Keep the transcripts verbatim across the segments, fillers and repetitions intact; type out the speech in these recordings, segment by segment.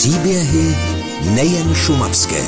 Příběhy nejen šumavské.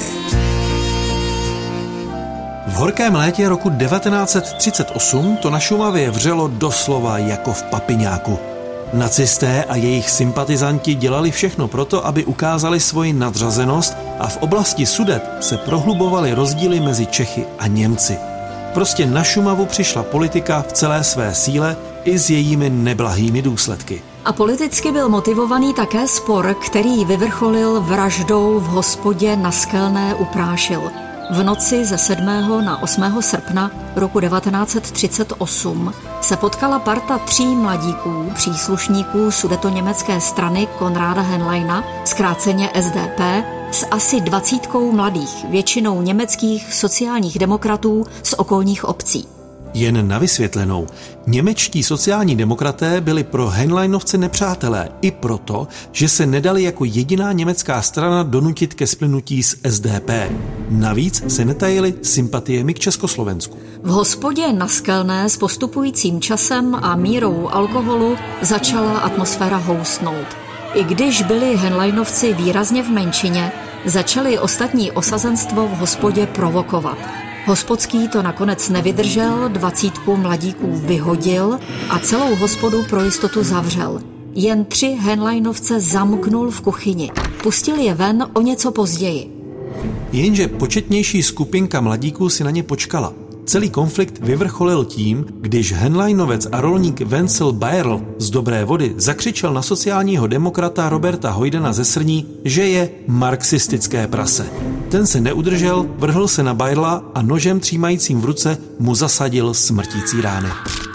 V horkém létě roku devatenáct set třicet osm to na Šumavě vřelo doslova jako v papiňáku. Nacisté a jejich sympatizanti dělali všechno proto, aby ukázali svoji nadřazenost a v oblasti Sudet se prohlubovaly rozdíly mezi Čechy a Němci. Prostě na Šumavu přišla politika v celé své síle i s jejími neblahými důsledky. A politicky byl motivovaný také spor, který vyvrcholil vraždou v hospodě na Skelné u Prášil. V noci ze sedmého na osmého srpna roku devatenáct set třicet osm se potkala parta tří mladíků, příslušníků sudetoněmecké strany Konráda Henleina, zkráceně S D P, s asi dvacítkou mladých, většinou německých sociálních demokratů z okolních obcí. Jen na vysvětlenou, němečtí sociální demokraté byli pro Henleinovce nepřátelé i proto, že se nedali jako jediná německá strana donutit ke splynutí s S D P. Navíc se netajili sympatiemi k Československu. V hospodě na Skelné s postupujícím časem a mírou alkoholu začala atmosféra houstnout. I když byli Henleinovci výrazně v menšině, začali ostatní osazenstvo v hospodě provokovat. Hospodský to nakonec nevydržel, dvacítku mladíků vyhodil a celou hospodu pro jistotu zavřel. Jen tři Henleinovce zamknul v kuchyni. Pustil je ven o něco později. Jenže početnější skupinka mladíků si na ně počkala. Celý konflikt vyvrcholil tím, když Henleinovec a rolník Wenzel Bayerl z Dobré Vody zakřičel na sociálního demokrata Roberta Hoydena ze Srní, že je marxistické prase. Ten se neudržel, vrhl se na Bayerla a nožem třímajícím v ruce mu zasadil smrtící rány.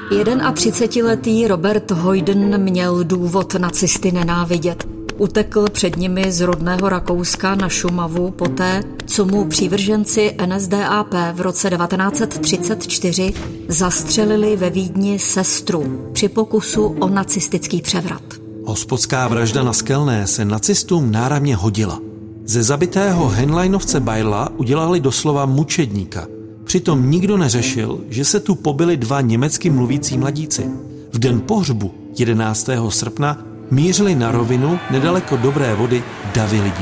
třicetiletý Robert Hoyden měl důvod nacisty nenávidět. Utekl před nimi z rodného Rakouska na Šumavu poté, co mu přívrženci N S D A P v roce devatenáct set třicet čtyři zastřelili ve Vídni sestru při pokusu o nacistický převrat. Hospodská vražda na Skelné se nacistům náramně hodila. Ze zabitého Henleinovce Bayerla udělali doslova mučedníka. Přitom nikdo neřešil, že se tu pobili dva německy mluvící mladíci. V den pohřbu jedenáctého srpna mířili na rovinu nedaleko Dobré Vody davy lidí.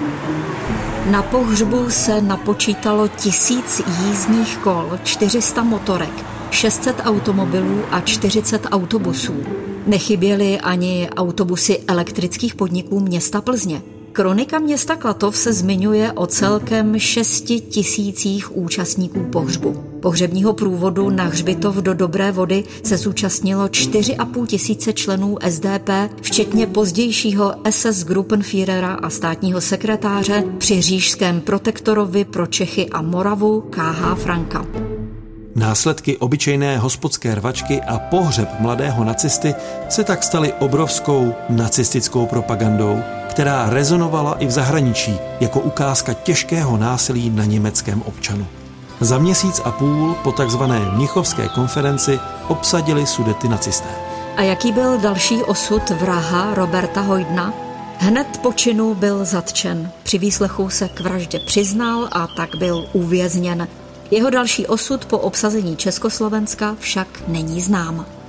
Na pohřbu se napočítalo tisíc jízdních kol, čtyři sta motorek, šest set automobilů a čtyřicet autobusů. Nechyběly ani autobusy elektrických podniků města Plzně. Kronika města Klatov se zmiňuje o celkem šesti tisících účastníků pohřbu. Pohřebního průvodu na hřbitov do Dobré Vody se zúčastnilo čtyři a půl tisíce členů S D P, včetně pozdějšího S S Gruppenführera a státního sekretáře při říšském protektorovi pro Čechy a Moravu K H Franka. Následky obyčejné hospodské rvačky a pohřeb mladého nacisty se tak staly obrovskou nacistickou propagandou, která rezonovala i v zahraničí jako ukázka těžkého násilí na německém občanu. Za měsíc a půl po takzvané Mnichovské konferenci obsadili Sudety nacisté. A jaký byl další osud vraha Roberta Hoydena? Hned po činu byl zatčen. Při výslechu se k vraždě přiznal a tak byl uvězněn. Jeho další osud po obsazení Československa však není znám.